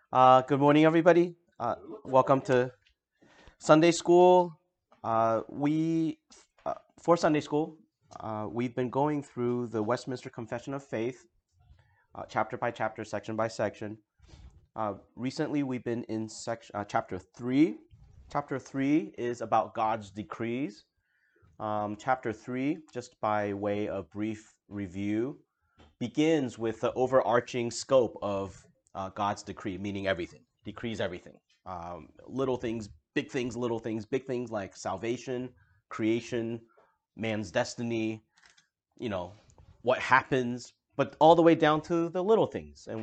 Good morning, everybody. Welcome to Sunday School. We For Sunday School, we've been going through the Westminster Confession of Faith, chapter by chapter, section by section. Recently, we've been in chapter 3. Chapter 3 is about God's decrees. Chapter 3, just by way of brief review, begins with the overarching scope of God's decree, meaning everything, decrees everything. Little things, big things, little things, big things like salvation, creation, man's destiny, what happens, but all the way down to the little things. And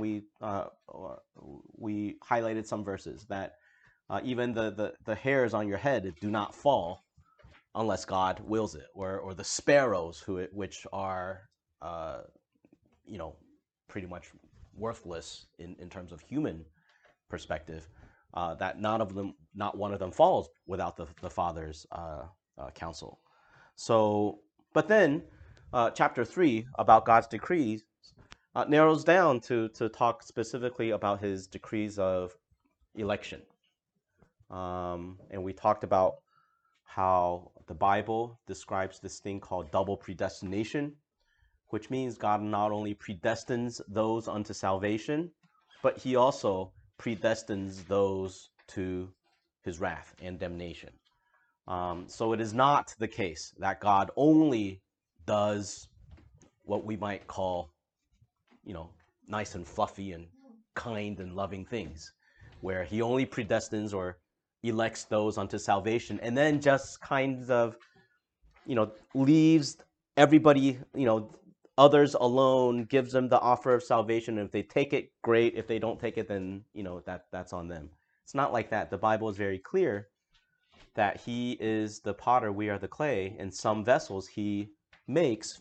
we highlighted some verses that even the hairs on your head do not fall unless God wills it, or the sparrows which are uh, you know, pretty much worthless in terms of human perspective, that not one of them falls without the Father's counsel. So, but then chapter 3 about God's decrees narrows down to talk specifically about his decrees of election. And we talked about how the Bible describes this thing called double predestination, which means God not only predestines those unto salvation, but he also predestines those to his wrath and damnation. So it is not the case that God only does what we might call, nice and fluffy and kind and loving things, where he only predestines or elects those unto salvation and then just kind of, leaves everybody, others alone, gives them the offer of salvation. And if they take it, great. If they don't take it, then that's on them. It's not like that. The Bible is very clear that he is the potter, we are the clay, and some vessels he makes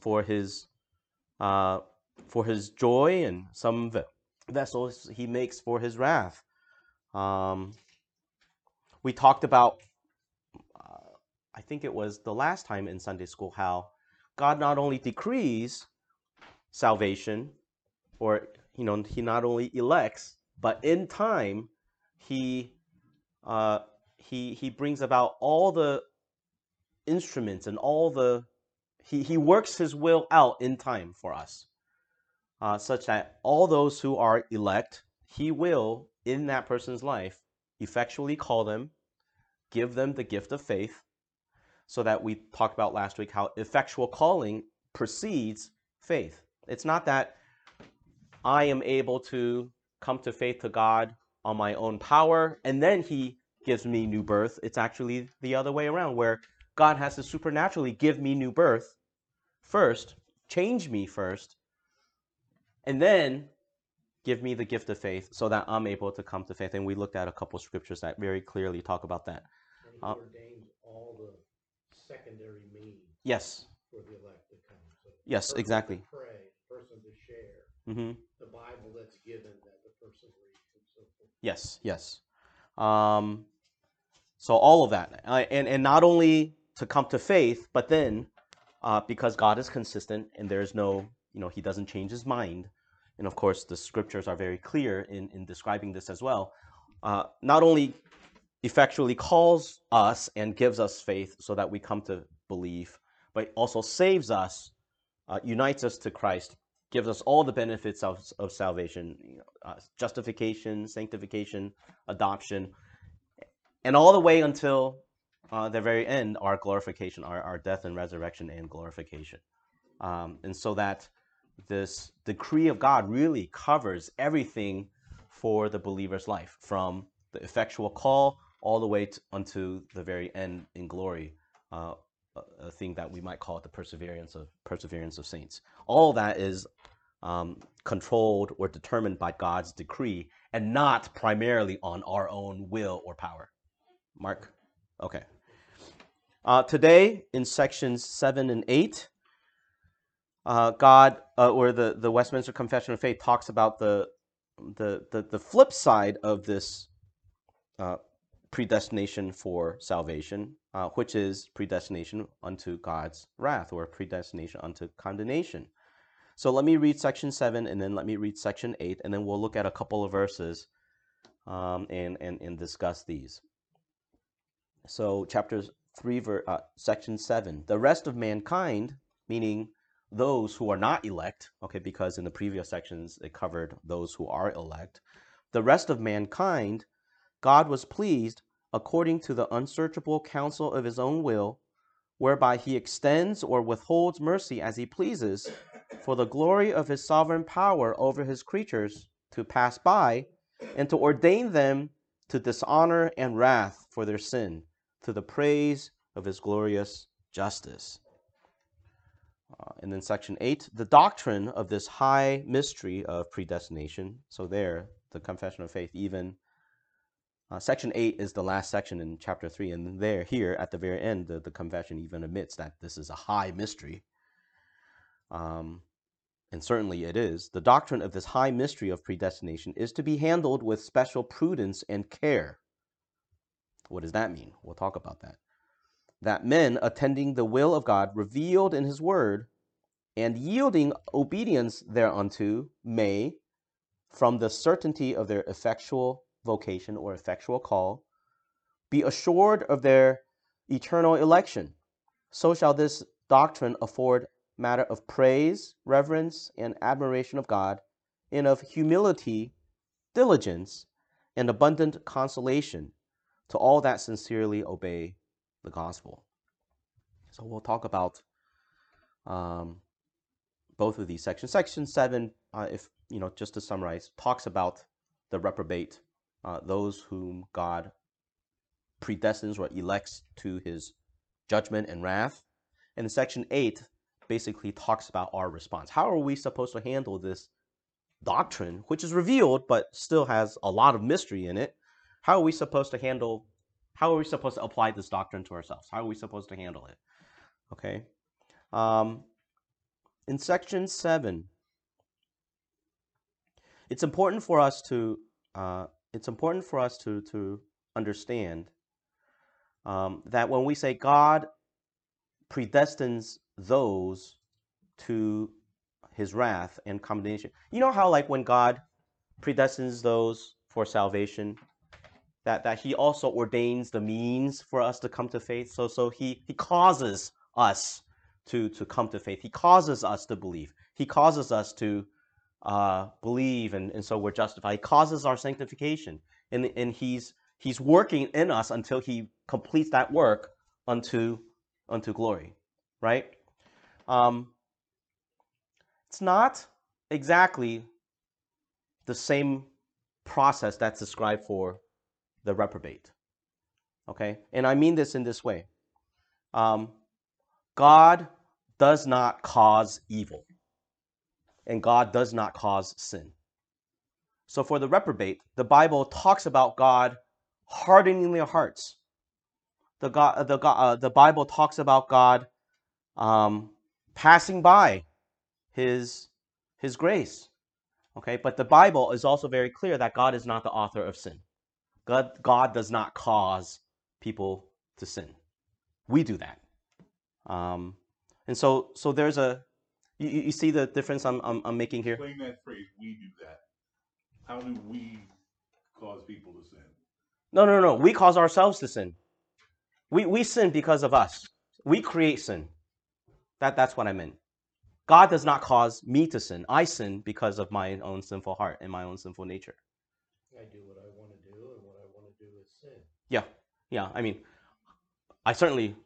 for his joy, and some vessels he makes for his wrath. We talked about, I think it was the last time in Sunday school, how God not only decrees salvation, or he not only elects, but in time he he brings about all the instruments and all the he works his will out in time for us, such that all those who are elect, he will in that person's life effectually call them, give them the gift of faith, so that we talked about last week how effectual calling precedes faith. It's not that I am able to come to faith to God on my own power and then he gives me new birth. It's actually the other way around, where God has to supernaturally give me new birth first, change me first, and then give me the gift of faith so that I'm able to come to faith. And we looked at a couple of scriptures that very clearly talk about that. And he ordains all the secondary means Yes. for the elect to come. So Yes, person exactly. to pray, person to share, the Bible that's given that the person reads, and so forth. Yes, yes. So all of that, and not only to come to faith, but then because God is consistent and there's no, he doesn't change his mind. And of course, the scriptures are very clear in describing this as well. Not only effectually calls us and gives us faith so that we come to believe, but also saves us, unites us to Christ, gives us all the benefits of salvation, justification, sanctification, adoption, and all the way until the very end, our glorification, our death and resurrection and glorification. And so that this decree of God really covers everything for the believer's life, from the effectual call all the way unto the very end in glory, a thing that we might call the perseverance of saints. All that is controlled or determined by God's decree, and not primarily on our own will or power. Mark? Okay. Today, in sections 7 and 8, God, or the Westminster Confession of Faith, talks about the flip side of this predestination for salvation, which is predestination unto God's wrath, or predestination unto condemnation. So let me read section 7, and then let me read section 8, and then we'll look at a couple of verses and discuss these. So chapter 3, section 7, the rest of mankind, meaning those who are not elect, okay, because in the previous sections it covered those who are elect. The rest of mankind, God was pleased according to the unsearchable counsel of his own will, whereby he extends or withholds mercy as he pleases, for the glory of his sovereign power over his creatures to pass by, and to ordain them to dishonor and wrath for their sin, to the praise of his glorious justice. And then section 8, the doctrine of this high mystery of predestination. So there, the confession of faith, even section 8 is the last section in chapter 3, and here at the very end, the confession even admits that this is a high mystery. And certainly it is. The doctrine of this high mystery of predestination is to be handled with special prudence and care. What does that mean? We'll talk about that. That men attending the will of God revealed in his word and yielding obedience thereunto may, from the certainty of their effectual vocation or effectual call, be assured of their eternal election. So shall this doctrine afford matter of praise, reverence, and admiration of God, and of humility, diligence, and abundant consolation to all that sincerely obey the gospel. So we'll talk about both of these sections. Section 7, if just to summarize, talks about the reprobate, those whom God predestines or elects to his judgment and wrath. And section 8 basically talks about our response. How are we supposed to handle this doctrine, which is revealed but still has a lot of mystery in it? How are we supposed to apply this doctrine to ourselves? How are we supposed to handle it? Okay. In section 7, it's important for us to understand that when we say God predestines those to his wrath and condemnation, you know how like when God predestines those for salvation, that he also ordains the means for us to come to faith. So he causes us to come to faith. He causes us to believe. He causes us to believe, and so we're justified. He causes our sanctification, and he's working in us until he completes that work unto glory, right? It's not exactly the same process that's described for the reprobate. Okay, and I mean this in this way. God does not cause evil, and God does not cause sin. So for the reprobate, the Bible talks about God hardening their hearts. The Bible talks about God passing by his grace. Okay, but the Bible is also very clear that God is not the author of sin. God does not cause people to sin. We do that. And so there's you see the difference I'm making here? Explain that phrase, we do that. How do we cause people to sin? No. We cause ourselves to sin. We sin because of us. We create sin. That's what I meant. God does not cause me to sin. I sin because of my own sinful heart and my own sinful nature. I do what I want to do, and what I want to do is sin. Yeah. I mean, I certainly,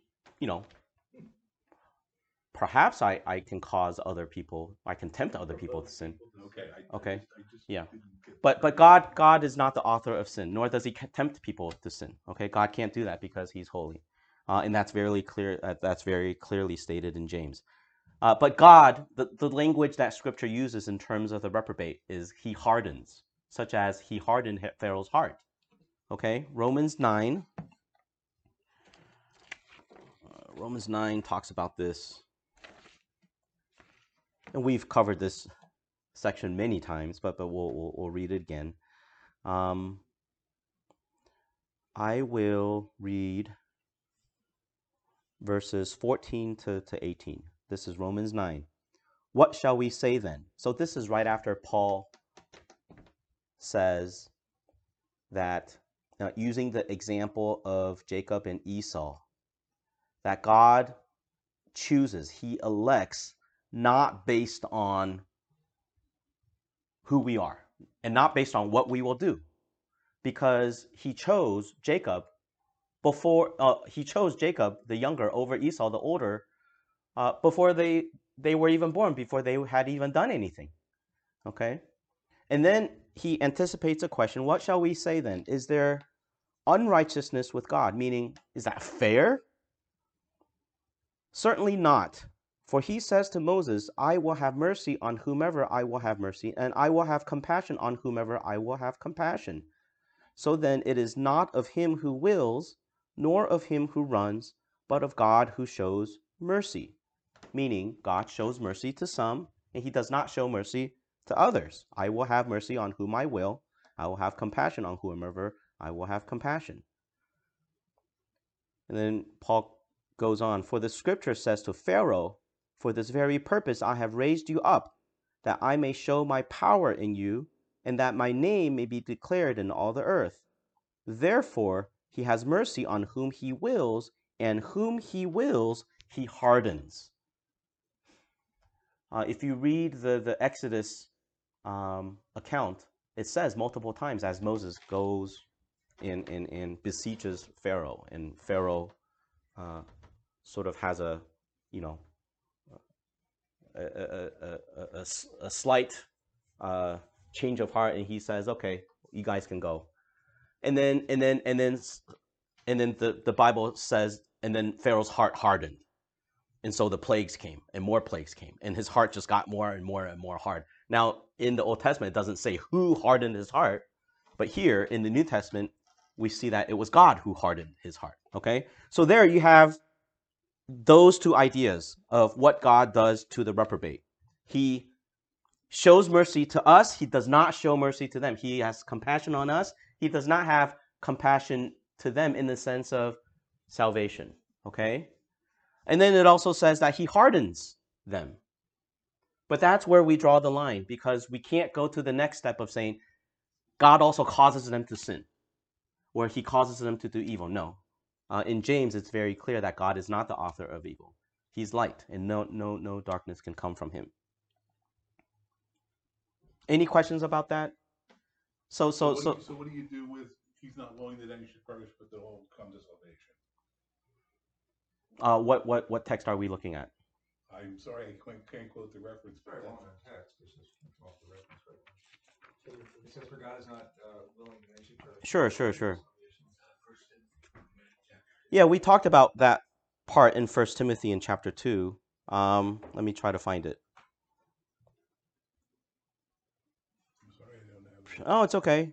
perhaps I can cause other people, I can tempt other people to sin. Okay. Yeah. But God is not the author of sin, nor does he tempt people to sin. Okay, God can't do that because he's holy. And that's very clear. That's very clearly stated in James. But God, the language that Scripture uses in terms of the reprobate is he hardens, such as he hardened Pharaoh's heart. Okay, Romans 9 talks about this. And we've covered this section many times, but we'll read it again. I will read verses 14 to 18. This is Romans 9. What shall we say then? So this is right after Paul says, that using the example of Jacob and Esau, that God chooses, he elects not based on who we are and not based on what we will do, because he chose Jacob before he chose Jacob the younger over Esau the older before they were even born, before they had even done anything. Okay, and then he anticipates a question: what shall we say then? Is there unrighteousness with God? Meaning, is that fair? Certainly not. For he says to Moses, I will have mercy on whomever I will have mercy, and I will have compassion on whomever I will have compassion. So then it is not of him who wills, nor of him who runs, but of God who shows mercy. Meaning, God shows mercy to some, and he does not show mercy to others. I will have mercy on whom I will. I will have compassion on whomever I will have compassion. And then Paul goes on, for the scripture says to Pharaoh, for this very purpose I have raised you up, that I may show my power in you, and that my name may be declared in all the earth. Therefore, he has mercy on whom he wills, and whom he wills, he hardens. If you read the Exodus account, it says multiple times as Moses goes and beseeches Pharaoh, and Pharaoh sort of has a, you know, a slight change of heart, and he says, "Okay, you guys can go." And then the Bible says, and then Pharaoh's heart hardened, and so the plagues came, and more plagues came, and his heart just got more and more and more hard. Now, in the Old Testament, it doesn't say who hardened his heart, but here in the New Testament, we see that it was God who hardened his heart. Okay, so there you have those two ideas of what God does to the reprobate. He shows mercy to us. He does not show mercy to them. He has compassion on us. He does not have compassion to them in the sense of salvation. Okay? And then it also says that he hardens them. But that's where we draw the line, because we can't go to the next step of saying God also causes them to sin, or he causes them to do evil. No. In James, it's very clear that God is not the author of evil. He's light, and no darkness can come from him. Any questions about that? So what do you do with he's not willing that any should perish, but they'll all come to salvation? What text are we looking at? I'm sorry, I can't quote the reference. Very long text. It's just off the reference right now. It says, "For God is not willing that any should perish." Sure. Yeah, we talked about that part in 1 Timothy in chapter 2. Let me try to find it. I'm sorry, I don't have it. Oh, it's okay.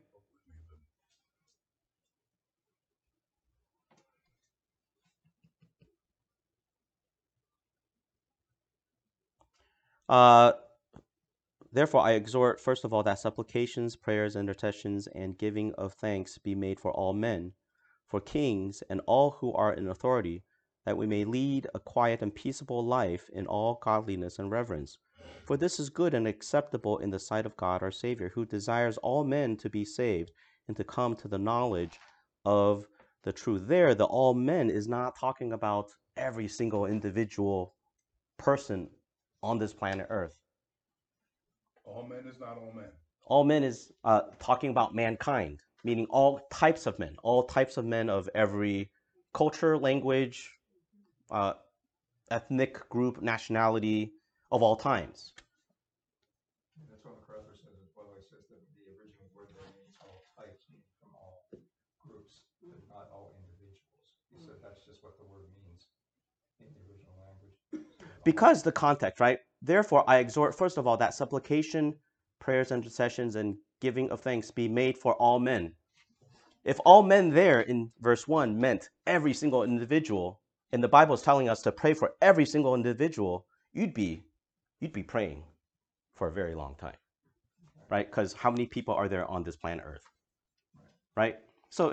Therefore, I exhort, first of all, that supplications, prayers, intercessions, and giving of thanks be made for all men, for kings, and all who are in authority, that we may lead a quiet and peaceable life in all godliness and reverence. For this is good and acceptable in the sight of God our Savior, who desires all men to be saved and to come to the knowledge of the truth. There, the all men is not talking about every single individual person on this planet Earth. All men is not all men. All men is talking about mankind, meaning all types of men of every culture, language, ethnic group, nationality, of all times. That's what MacArthur says as well. He says that the original word there means all types, meaning from all groups, but not all individuals. He said that's just what the word means in the original language. Because the context, right? Therefore, I exhort, first of all, that supplication, prayers, intercessions, and giving of thanks be made for all men. If all men there in verse 1 meant every single individual, and the Bible is telling us to pray for every single individual, you'd be praying for a very long time, right? Because how many people are there on this planet Earth, right? So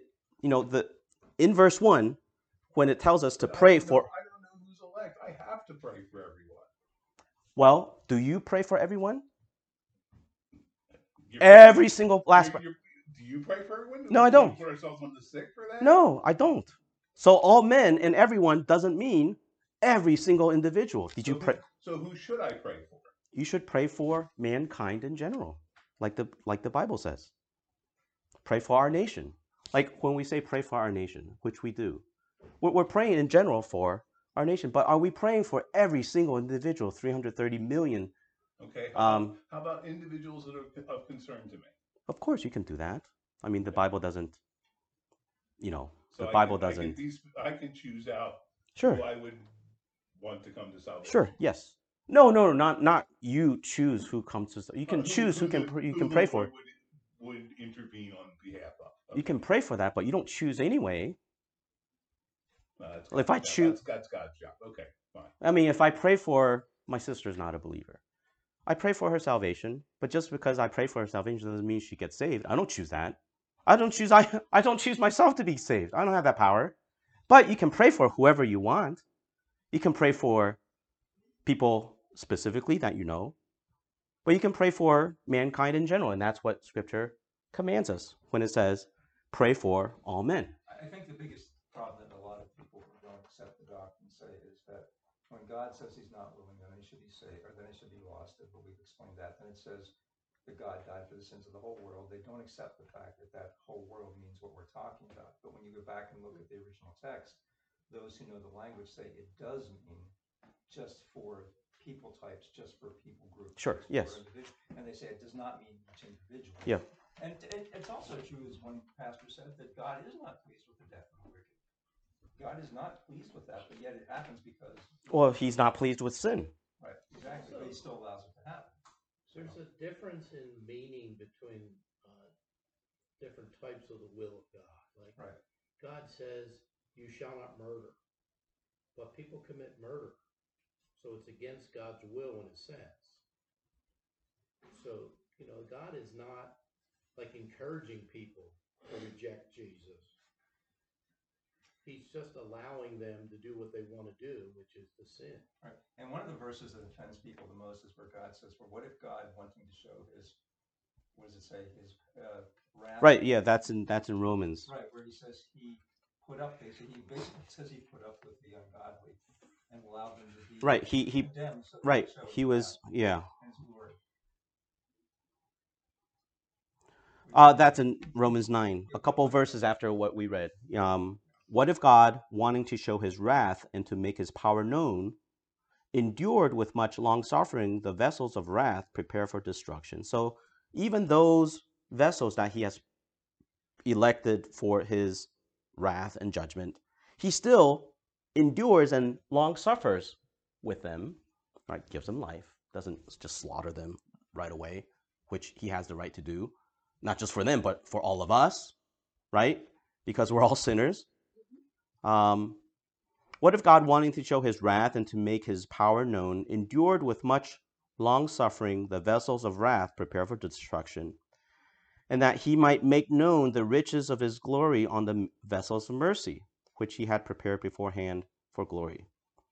in verse 1, when it tells us to pray for, I don't know who's elect. I have to pray for everyone. well, do you pray for everyone? Every single last. Do you pray for everyone? No, I don't. Do we put ourselves on the sick for that? No, I don't. So all men and everyone doesn't mean every single individual. Did you pray? So who should I pray for? You should pray for mankind in general, like the Bible says. Pray for our nation. Like when we say pray for our nation, which we do, we're praying in general for our nation. But are we praying for every single individual, 330 million? Okay. How about individuals that are of concern to me? Of course, you can do that. I mean, the Bible doesn't. The So Bible doesn't. I can choose out Sure. who I would want to come to salvation. Sure. Yes. No, not you choose who comes to. You can choose who you can pray for. Would intervene on behalf of. Okay. You can pray for that, but you don't choose anyway. If I choose, that's God's job. Okay, fine. I mean, if I pray for my sister's not a believer, I pray for her salvation. But just because I pray for her salvation doesn't mean she gets saved. I don't choose that. I don't choose myself to be saved. I don't have that power. But you can pray for whoever you want. You can pray for people specifically that you know. But you can pray for mankind in general, and that's what Scripture commands us when it says, pray for all men. I think the biggest problem that a lot of people who don't accept the doctrine say is that when God says he's not willing that any should be saved, or that any should be lost, but we've explained that, then it says that God died for the sins of the whole world. They don't accept the fact that that whole world means what we're talking about. But when you go back and look at the original text, those who know the language say it does mean just for people types, just for people groups. Sure, yes. And they say it does not mean each individual. Yeah. And it's also true, as one pastor said, that God is not pleased with the death of the wicked. God is not pleased with that, but yet it happens because... Well, he's not pleased with sin. Right, exactly, but he still allows it to happen. There's a difference in meaning between different types of the will of God. Like Right. God says, you shall not murder, but people commit murder. So it's against God's will in a sense. So, God is not like encouraging people to reject Jesus. He's just allowing them to do what they want to do, which is to sin. Right. And one of the verses that offends people the most is where God says, well, what if God, wanting to show his, what does it say, his wrath? Right, yeah, that's in Romans. Right, where he says he basically says he put up with the ungodly and allowed them to be Right, he condemned. So right, he was, yeah. That's in Romans 9, a couple of verses after what we read. What if God, wanting to show his wrath and to make his power known, endured with much long suffering the vessels of wrath prepared for destruction? So even those vessels that he has elected for his wrath and judgment, he still endures and long suffers with them, right? Gives them life, doesn't just slaughter them right away, which he has the right to do, not just for them, but for all of us, right? Because we're all sinners. What if God, wanting to show his wrath and to make his power known, endured with much long suffering the vessels of wrath prepared for destruction, and that he might make known the riches of his glory on the vessels of mercy, which he had prepared beforehand for glory?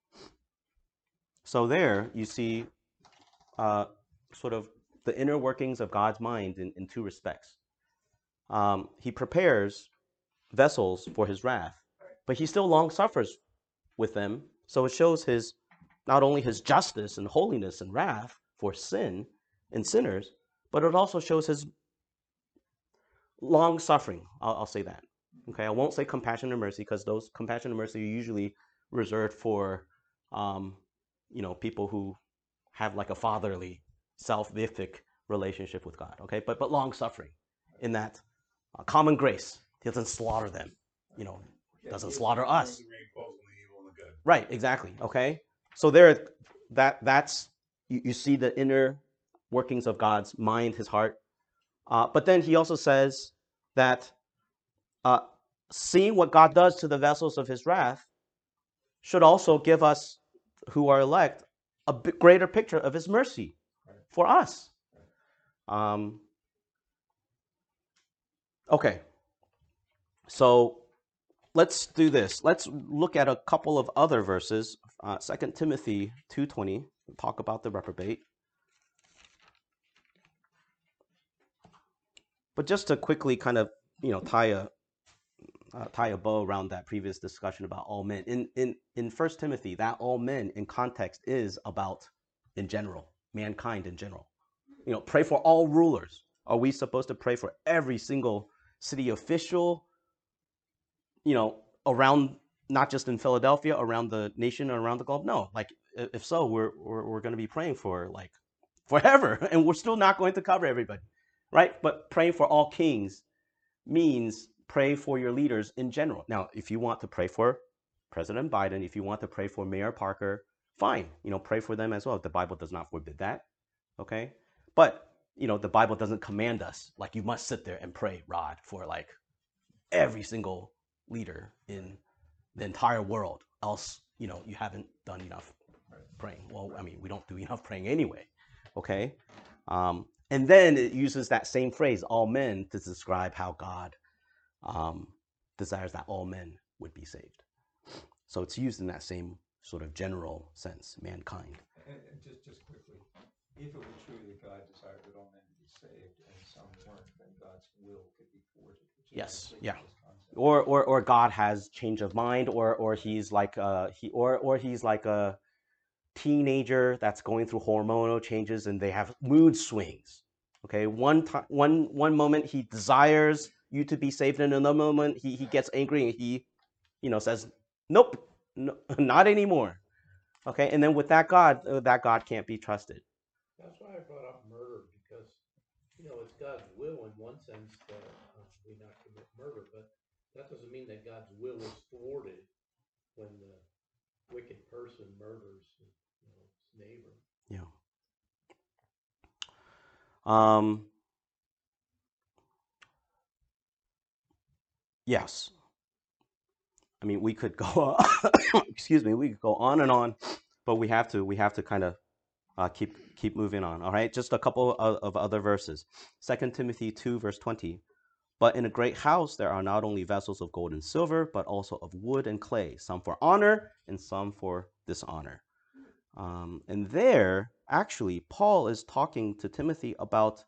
So there you see sort of the inner workings of God's mind in two respects. He prepares vessels for his wrath, but he still long suffers with them. So it shows his, not only his justice and holiness and wrath for sin and sinners, but it also shows his long suffering. I'll say that. Okay, I won't say compassion and mercy, because those compassion and mercy are usually reserved for, people who have like a fatherly, salvific relationship with God. Okay, but long suffering in that common grace. He doesn't slaughter them. Doesn't slaughter us. Right, exactly. Okay, so there, that's you see the inner workings of God's mind, his heart. But then he also says that seeing what God does to the vessels of his wrath should also give us, who are elect, a greater picture of his mercy for us. Okay, so let's do this. Let's look at a couple of other verses. 2 Timothy 2:20, talk about the reprobate. But just to quickly kind of, tie a bow around that previous discussion about all men. In 1 Timothy, that all men in context is about, in general, mankind in general. Pray for all rulers. Are we supposed to pray for every single city official, around, not just in Philadelphia, around the nation or around the globe? No. Like, if so, we're going to be praying for like forever, and we're still not going to cover everybody, right? But praying for all kings means pray for your leaders in general. Now, if you want to pray for President Biden, if you want to pray for Mayor Parker, fine, pray for them as well. The Bible does not forbid that, okay? But, the Bible doesn't command us, like, you must sit there and pray, Rod, for like every single leader in the entire world. Else, you haven't done enough praying. Well, I mean, we don't do enough praying anyway, okay? And then it uses that same phrase, all men, to describe how God desires that all men would be saved. So it's used in that same sort of general sense, mankind. And just quickly, if it were true that God desired that all men to be saved and some weren't, then God's will could be thwarted. Yes, yeah. Or God has change of mind, or he's like he's like a teenager that's going through hormonal changes and they have mood swings. Okay, one moment he desires you to be saved, and another moment he gets angry and he says, nope, no, not anymore. Okay, and then with that God can't be trusted. That's why I brought up murder, because it's God's will in one sense that we not commit murder, but that doesn't mean that God's will is thwarted when the wicked person murders his neighbor. Yeah. Yes. I mean, we could go excuse me, we could go on and on, but we have to kind of keep moving on. All right, just a couple of other verses. 2 Timothy 2 verse 20. But in a great house there are not only vessels of gold and silver, but also of wood and clay, some for honor and some for dishonor. And there, actually, Paul is talking to Timothy about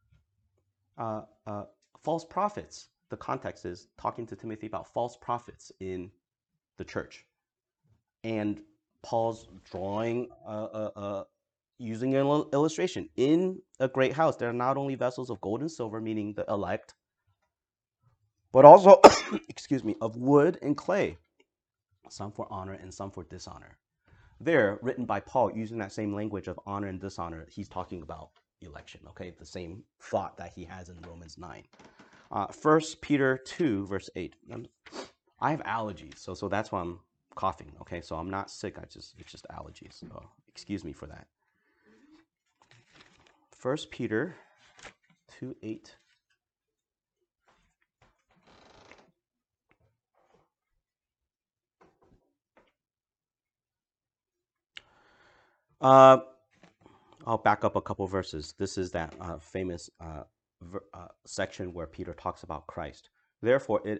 false prophets. The context is talking to Timothy about false prophets in the church. And Paul's drawing, using an illustration. In a great house, there are not only vessels of gold and silver, meaning the elect, but also, excuse me, of wood and clay, some for honor and some for dishonor. There, written by Paul, using that same language of honor and dishonor, he's talking about election, okay? The same thought that he has in Romans 9. 1 Peter 2, verse 8. I have allergies, so that's why I'm coughing, okay? So I'm not sick, it's just allergies. So excuse me for that. 1 Peter 2, 8. I'll back up a couple verses. This is that famous section where Peter talks about Christ. Therefore, it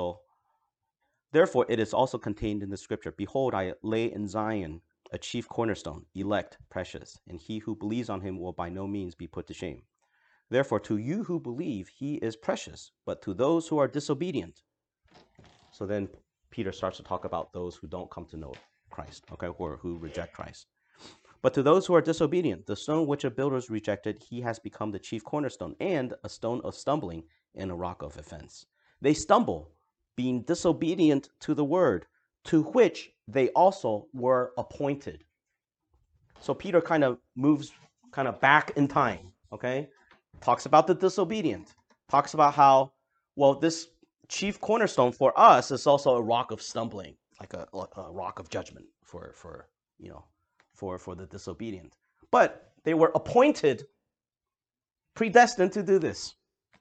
is also contained in the scripture. Behold, I lay in Zion a chief cornerstone, elect, precious, and he who believes on him will by no means be put to shame. Therefore, to you who believe, he is precious, but to those who are disobedient. So then Peter starts to talk about those who don't come to know Christ, okay, or who reject Christ. But to those who are disobedient, the stone which the builders rejected, he has become the chief cornerstone, and a stone of stumbling and a rock of offense. They stumble, being disobedient to the word, to which they also were appointed. So Peter kind of moves back in time, okay? Talks about the disobedient. Talks about how, well, this chief cornerstone for us is also a rock of stumbling, like a rock of judgment for the disobedient. But they were appointed, predestined to do this.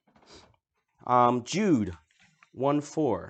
Jude 1:4.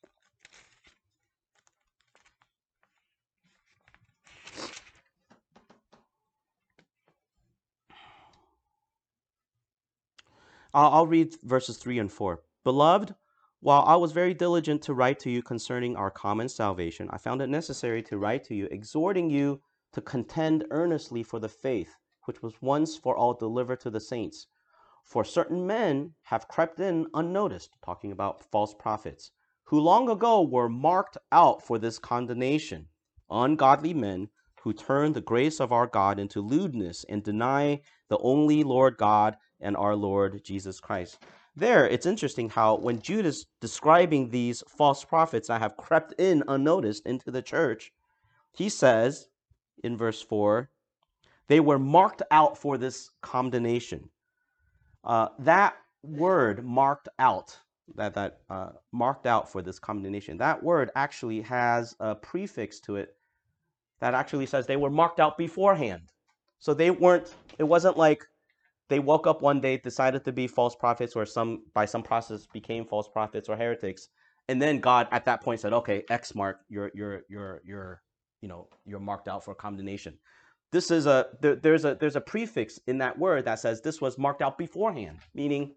I'll read verses 3 and 4. Beloved, while I was very diligent to write to you concerning our common salvation, I found it necessary to write to you, exhorting you to contend earnestly for the faith which was once for all delivered to the saints. For certain men have crept in unnoticed, talking about false prophets, who long ago were marked out for this condemnation, ungodly men who turn the grace of our God into lewdness and deny the only Lord God and our Lord Jesus Christ. There, it's interesting how when Jude is describing these false prophets that have crept in unnoticed into the church, he says in verse 4, they were marked out for this condemnation. That word marked out, marked out for this condemnation, that word actually has a prefix to it that actually says they were marked out beforehand. So it wasn't like they woke up one day, decided to be false prophets, or by some process became false prophets or heretics, and then God at that point said, okay, X mark, you're marked out for condemnation. This is there's a prefix in that word that says this was marked out beforehand, meaning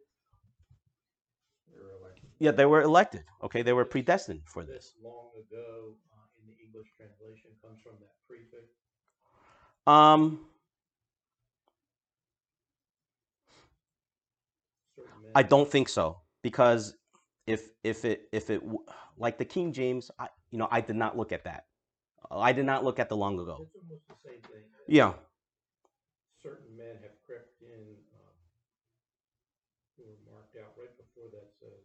they were elected. Okay, they were predestined for this. Long ago in the English translation comes from that prefix. I don't think so, because if it like the King James, I did not look at that. I did not look at the long ago. It's almost the same thing. Yeah. Certain men have crept in who were marked out. Right before that says,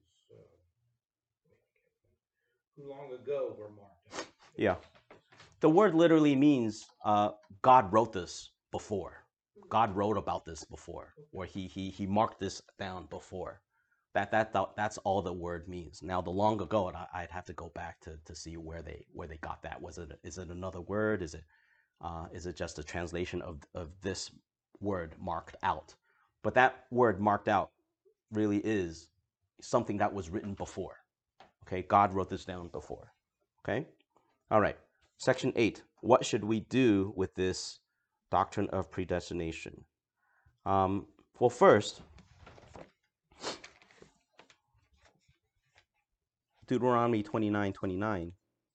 who long ago were marked out. Yeah. The word literally means God wrote this before. God wrote about this before, or he marked this down before. That's all the word means. Now the long ago, I'd have to go back to see where they got that. Is it another word? Is it just a translation of this word marked out? But that word marked out really is something that was written before. Okay, God wrote this down before. Okay, all right. Section 8. What should we do with this doctrine of predestination? Well, first, Deuteronomy 29:29.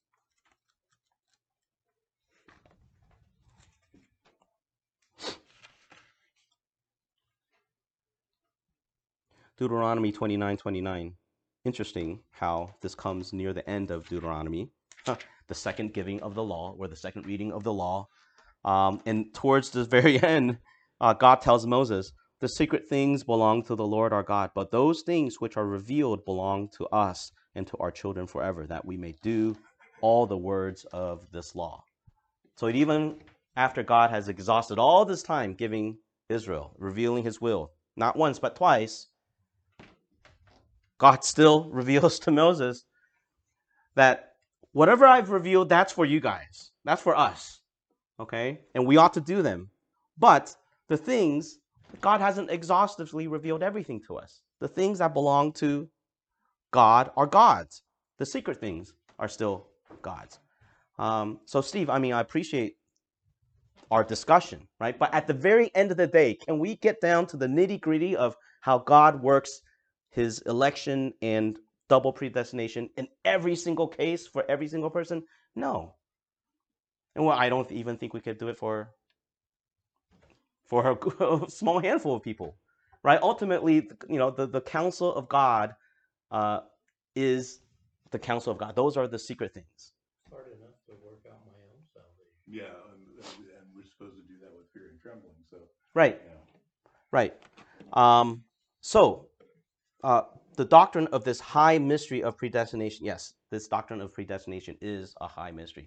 Deuteronomy 29:29. Interesting how this comes near the end of Deuteronomy, the second giving of the law, or the second reading of the law. And towards the very end, God tells Moses, the secret things belong to the Lord our God, but those things which are revealed belong to us and to our children forever, that we may do all the words of this law. So even after God has exhausted all this time giving Israel, revealing his will, not once but twice, God still reveals to Moses that whatever I've revealed, that's for you guys. That's for us. Okay? And we ought to do them. But the things, God hasn't exhaustively revealed everything to us. The things that belong to God are God's. The secret things are still God's. So Steve, I appreciate our discussion, right? But at the very end of the day, can we get down to the nitty-gritty of how God works his election and double predestination in every single case for every single person? No. And I don't even think we could do it for a small handful of people, right? Ultimately, the counsel of God is the counsel of God. Those are the secret things. It's hard enough to work out my own salvation. Yeah, and we're supposed to do that with fear and trembling. So right, right. The doctrine of this high mystery of predestination, yes, this doctrine of predestination is a high mystery.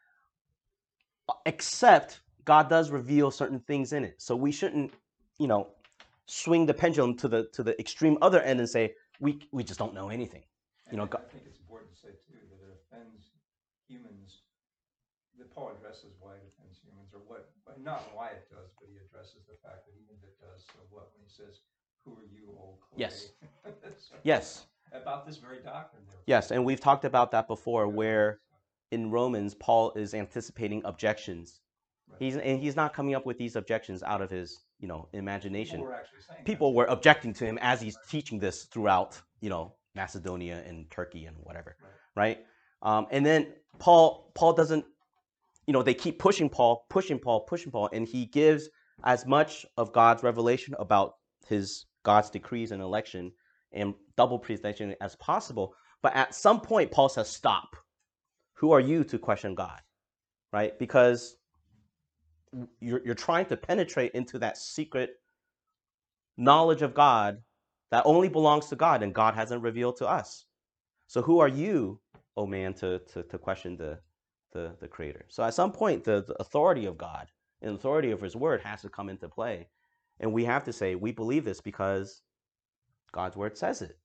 Except God does reveal certain things in it. So we shouldn't, swing the pendulum to the extreme other end and say, we just don't know anything. I think it's important to say, too, that it offends humans. That Paul addresses why it offends humans, or not why it does, but he addresses the fact that even if it does, so what, when he says, who are you, old clay? Yes. So, yes. About this very doctrine. Yes, and we've talked about that before, where in Romans, Paul is anticipating objections. Right. He's not coming up with these objections out of his, imagination. People were objecting to him as he's teaching this throughout, Macedonia and Turkey and whatever, right? And then Paul doesn't, they keep pushing Paul, and he gives as much of God's revelation about his God's decrees and election and double predestination as possible. But at some point, Paul says, stop. Who are you to question God, right? Because you're trying to penetrate into that secret knowledge of God that only belongs to God, and God hasn't revealed to us. So who are you, oh man, to question the Creator? So at some point, the authority of God and the authority of His Word has to come into play. And we have to say, we believe this because God's Word says it.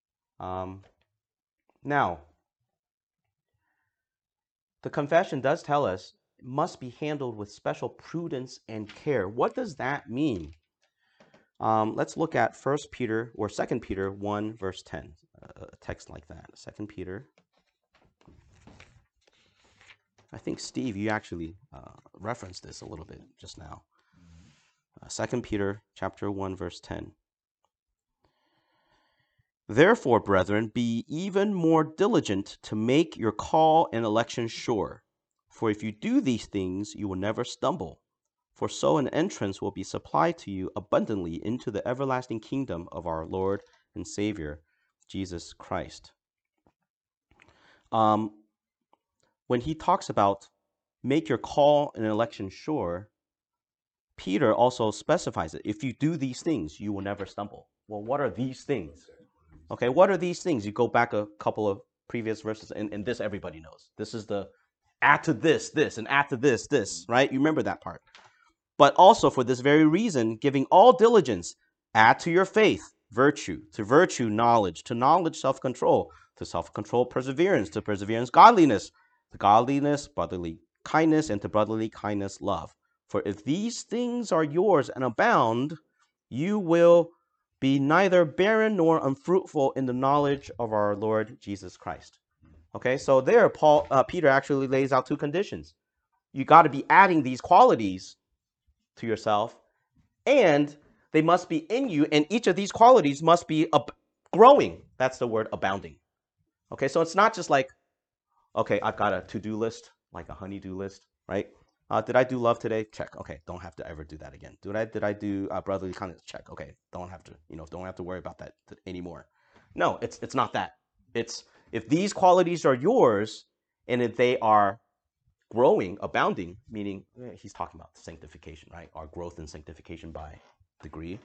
Now, the confession does tell us it must be handled with special prudence and care. What does that mean? Let's look at 1 Peter or 2 Peter 1, verse 10, a text like that. 2 Peter. I think, Steve, you actually referenced this a little bit just now. 2 Peter chapter 1, verse 10. Therefore, brethren, be even more diligent to make your call and election sure. For if you do these things, you will never stumble. For so an entrance will be supplied to you abundantly into the everlasting kingdom of our Lord and Savior, Jesus Christ. When he talks about make your call and election sure, Peter also specifies it. If you do these things, you will never stumble. Well, what are these things? Okay, what are these things? You go back a couple of previous verses, and this everybody knows. This is the add to this, and add to this, right? You remember that part. But also for this very reason, giving all diligence, add to your faith virtue, to virtue knowledge, to knowledge self-control, to self-control perseverance, to perseverance godliness, to godliness brotherly kindness, and to brotherly kindness love. For if these things are yours and abound, you will be neither barren nor unfruitful in the knowledge of our Lord Jesus Christ. Okay, so there, Peter actually lays out two conditions. You got to be adding these qualities to yourself, and they must be in you, and each of these qualities must be growing. That's the word, abounding. Okay, so it's not just like, okay, I've got a to-do list, like a honey-do list, right? Did I do love today? Check. Okay, don't have to ever do that again. Did I do brotherly kindness? Check. Okay, don't have to worry about that anymore. No, it's not that. It's if these qualities are yours, and if they are growing, abounding, meaning he's talking about sanctification, right? Our growth in sanctification by degree,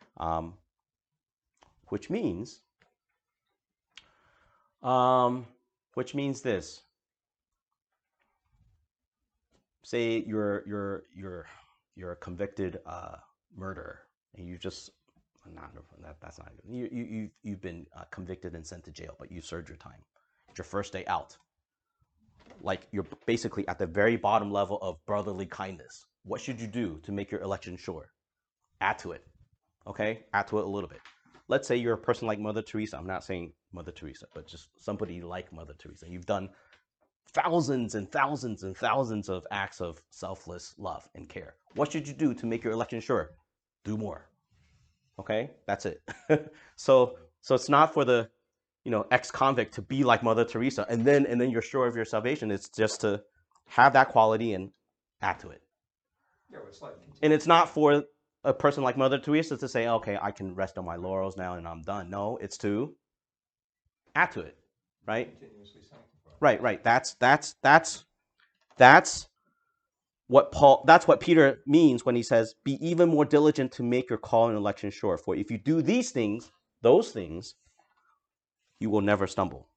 which means this. Say you're a convicted murderer, and you just that's not you've been convicted and sent to jail, but you served your time. It's your first day out. Like you're basically at the very bottom level of brotherly kindness. What should you do to make your election sure? Add to it. Okay, add to it a little bit. Let's say you're a person like Mother Teresa. I'm not saying Mother Teresa, but just somebody like Mother Teresa. You've done thousands and thousands and thousands of acts of selfless love and care. What should you do to make your election sure? Do more. Okay, that's it. So it's not for the ex-convict to be like Mother Teresa and then you're sure of your salvation. It's just to have that quality and add to it. Yeah, it's like and it's not for a person like Mother Teresa to say, okay, I can rest on my laurels now and I'm done. No, it's to add to it, right? continuously sanctified. Right. That's what Peter means when he says, be even more diligent to make your call and election sure. For if you do these things, those things, you will never stumble.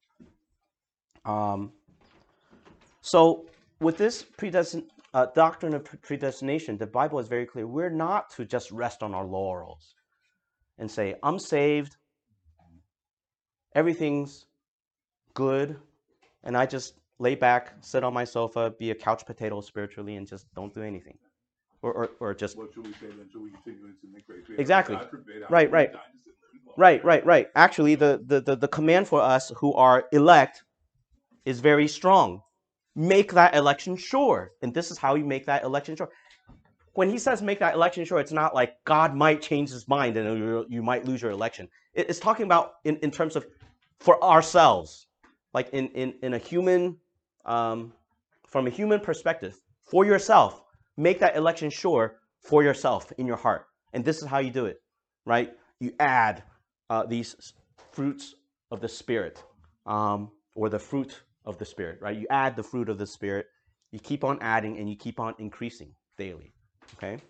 So with this doctrine of predestination, the Bible is very clear. We're not to just rest on our laurels and say, I'm saved, everything's good, and I just lay back, sit on my sofa, be a couch potato spiritually, and just don't do anything. Or just... What should we say then? Should we continue to make grace? Exactly. God forbid, Right. Right. Actually, the command for us who are elect is very strong. Make that election sure. And this is how you make that election sure. When he says make that election sure, it's not like God might change his mind and you might lose your election. It's talking about in terms of for ourselves, like in a human, from a human perspective, for yourself, make that election sure for yourself in your heart. And this is how you do it, right? you add these fruits of the Spirit, or the fruit of the Spirit, right? You add the fruit of the Spirit. You keep on adding, and you keep on increasing daily. Okay.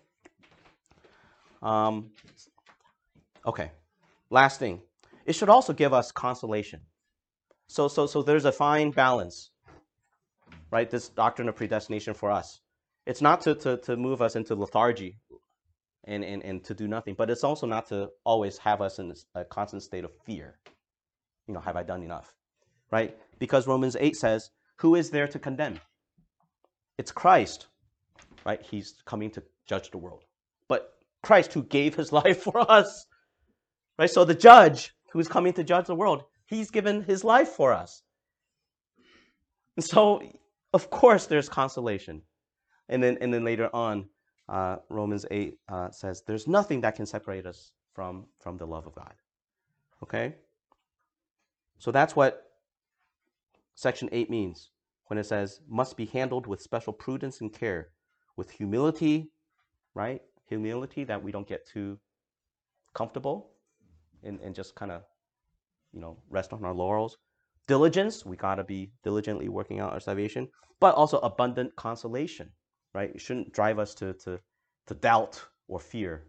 Okay. Last thing, it should also give us consolation. So there's a fine balance, right? This doctrine of predestination for us. It's not to move us into lethargy and to do nothing, but it's also not to always have us in a constant state of fear. Have I done enough? Right? Because Romans 8 says, who is there to condemn? It's Christ, right? He's coming to judge the world. But Christ, who gave his life for us, right? So the judge who's coming to judge the world, he's given his life for us. And so, of course, there's consolation. And then later on, Romans 8 says, there's nothing that can separate us from the love of God. Okay? So that's what section 8 means when it says, must be handled with special prudence and care, with humility, right? Humility, that we don't get too comfortable and just kind of, rest on our laurels. Diligence, we got to be diligently working out our salvation, but also abundant consolation, right? It shouldn't drive us to doubt or fear.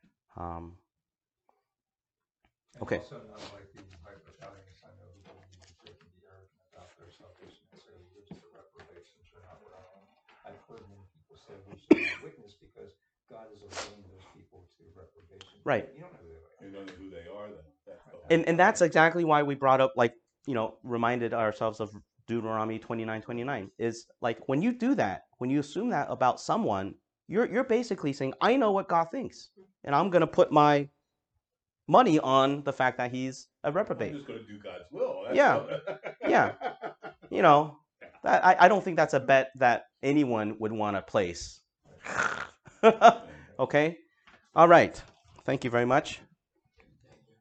Okay. Also not like the hyper-Calvinists I know who believe that they can be arrogant about their salvation and say we're just a reprobation, turn out we're our own. I've heard many people say we should not witness because God is ordained those people to reprobation. Right. You don't know who they are. You don't know who they are then. That's the whole And that's exactly why we brought up, reminded ourselves of Deuteronomy 29:29. Is like, when you do that, when you assume that about someone, you're basically saying, I know what God thinks, and I'm going to put my money on the fact that he's a reprobate. I'm just going to do God's will. That's Yeah. all. Yeah. I don't think that's a bet that anyone would want to place. Okay? All right. Thank you very much.